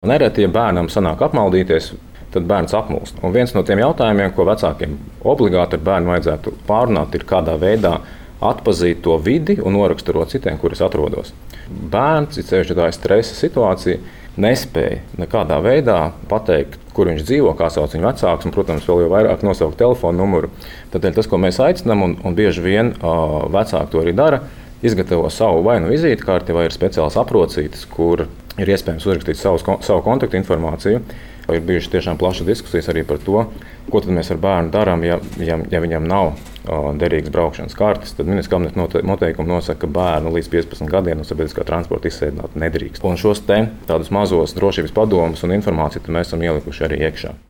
Nereti, ja bērnam sanāk apmaldīties, tad bērns apmulst. Un viens no tiem jautājumiem, ko vecākiem obligāti ar bērnu vajadzētu pārunāt, ir kādā veidā atpazīt to vidi un noraksturot citiem, kur es atrodos. Bērns, it sevišķi tā ir stresa situācija, nespēja nekādā veidā pateikt, kur viņš dzīvo, kā sauc viņa vecāks, un, protams, vēl jau vairāk nosaukt telefonu numuru. Tādēļ tas, ko mēs aicinām, un bieži vien vecāki to arī dara, izgatavo savu vai nu vizītkarti, vai ir speciāls aprocītes, kur ir iespējams uzrakstīt savu kontaktu informāciju. Ir bijušas tiešām plašas diskusijas arī par to, ko tad mēs ar bērnu darām, ja viņam nav derīgas braukšanas kartes. Tad Ministrijas kabineta noteikumi nosaka, ka bērnu līdz 15 gadiem no sabiedriskā transporta izsēdināt nedrīkst. Un šos tādus mazos drošības padomus un informāciju mēs esam ielikuši arī iekšā.